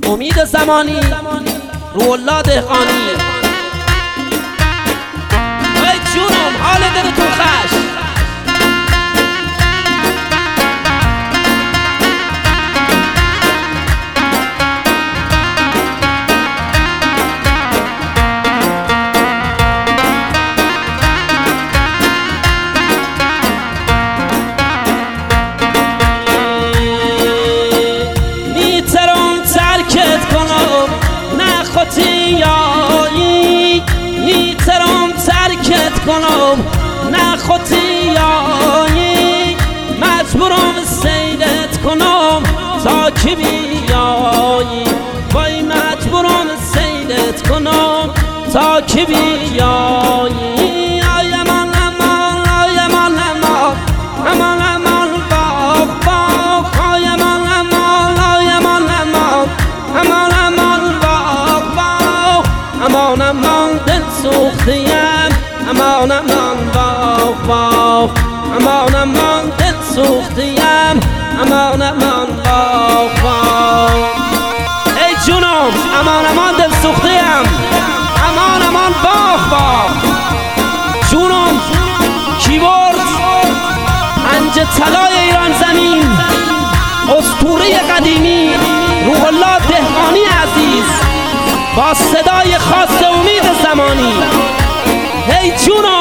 امید زمانی، روح الله دهقانی. ای جونم حال دلتون خوش. میترم ترکت کنم نه خطیایی، مجبورم سیدت کنم تا که بیایی، وای مجبورم سیدت کنم تا که بیایی. آی امان امان آی امان امان امان امان باغ باغ، آی امان امان آی امان امان امان امان باغ باغ، امان امان دل سوختیم، امان امان باغ باغ، امان امان دل سوختیم، امان امان باغ باغ. ای جونم امان امان دل سوختیم، امان امان باغ باغ. جونم کیبورد پنج طلای ایران زمین، اسطوره قدیمی روح الله دهقانی عزیز با صدای خاص امید زمانی. هی جونم